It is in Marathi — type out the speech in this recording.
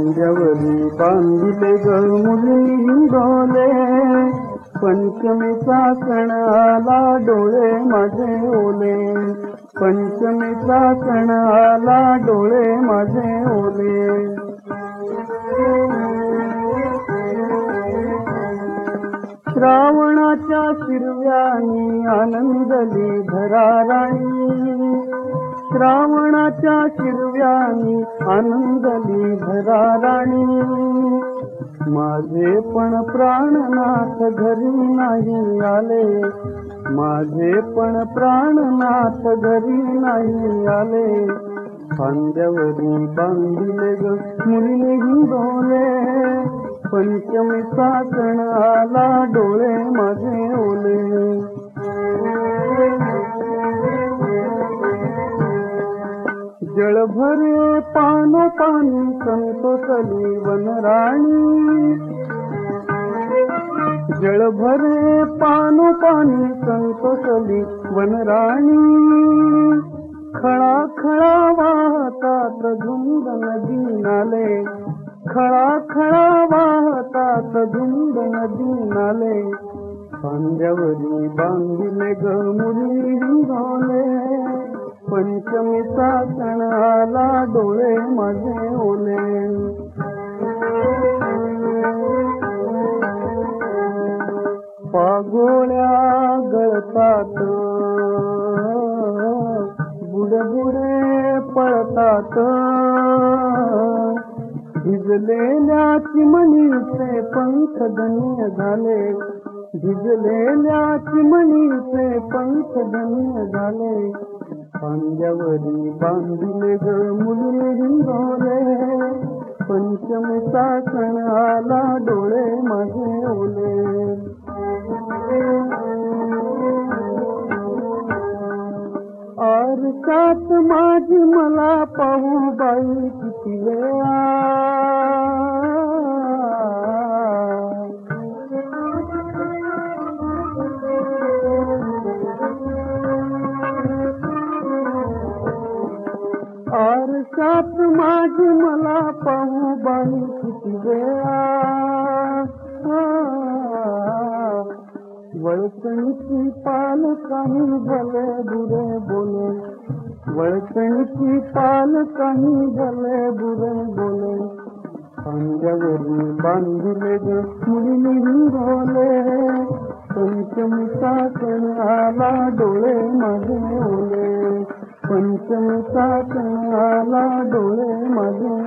खांद्यावरी बांधिले ग मुली हिंडोले, पंचमीचा सण आला डोळे माझे ओले, पंचमीचा सण आला डोळे माझे ओले. श्रावणाच्या शिरव्यानी आनंदली धराराणी, श्रावणाच्या शिरव्यानी आनंदली धराराणी. माझे पण प्राणनाथ घरी नाही आले, माझे पण प्राणनाथ घरी नाही आले. खांद्यावरी बांधिले ग मुली हिंडोले, पंचमीचा सण आला डोळे माझे ओले. जळभरे पानोपानी संतोषली वनराणी, जळभरे पानोपानी संतोषली वनराणी. खळा खळा वाहतात धुंद नदी नाले, खळा खळा वाहतात धुंद नदी नाले. खांद्यावरी बांधिले ग मुली हिंडोले, पंचमीचा सण आला डोळे माझे ओले. पागोळ्या गळतात बुडे बुडे पळतात, भिजलेल्या चिमणीचे पंख धन्य झाले, भिजलेल्या चिमणीचे पंख धन्य झाले. खांद्यावरी बांधिले ग मुली हिंडोले, पंचमीचा सण आला डोळे माझे ओले. आरसात माझी मला पाहू बाई किती वेळा, आरसात माझी मला पाहू बाई किती वेळा. वळकणीची पाल काही भले बुरे बोले, वळकणीची पाल काही भले बुरे बोले. खांद्यावरी बांधिले ग मुली हिंडोले, पंचमीचा सण आला डोळे माझे ओले, पंचमीचा सण आला डोळे माझे